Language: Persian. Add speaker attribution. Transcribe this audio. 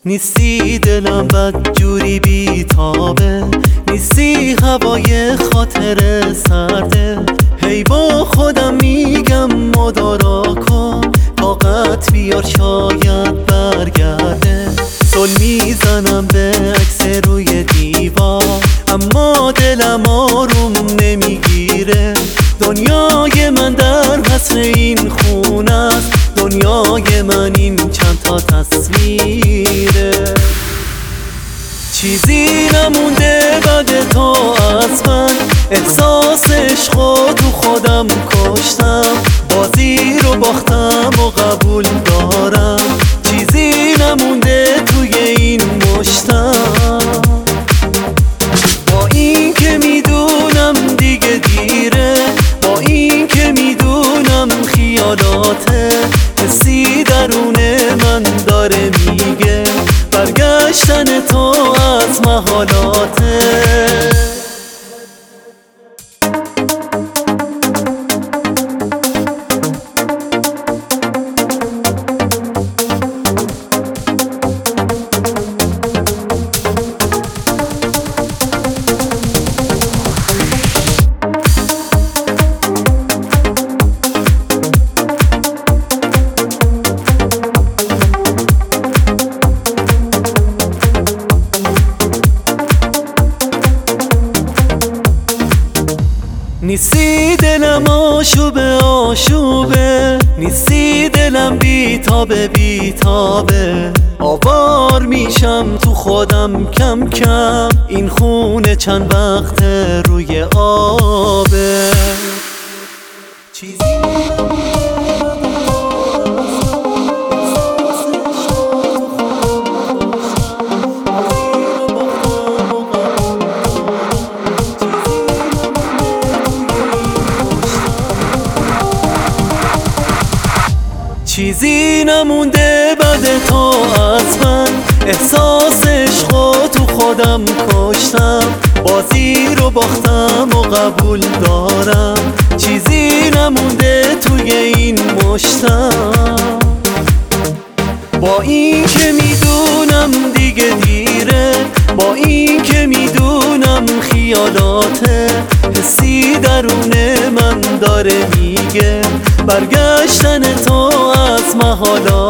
Speaker 1: نیستی دلم بدجوری بیتابه، نیستی هوای خاطر سرده. هی با خودم میگم مدارا کن، طاقت بیار شاید برگرده. سل میزنم به عکس روی دیوار، اما دلم آروم نمیگیره. دنیای من در حصر این خونه است، دنیای من این چند تا تصویره. چیزی نمونده بعد تو از من، احساس عشقو تو خودم کشتم. بازی رو باختم و قبول دارم، چیزی نمونده توی این مشتم. با این که میدونم دیگه دیره، با این که میدونم خیالاته، حسی درون من داره میگه برگشتن تو از محالاته. نیستی دلم آشوبه آشوبه، نیستی دلم بیتابه بیتابه. آوار میشم تو خودم کم کم، این خونه چند وقت روی آبه. چیزی چیزی نمونده بعد تو از من، احساس عشقو تو خودم کشتم. بازی رو باختم و قبول دارم، چیزی نمونده توی این مشتم. با این که میدونم دیگه دیره، با این که میدونم خیالاته، حسی درون من داره میگه برگشتن تو از محالاته.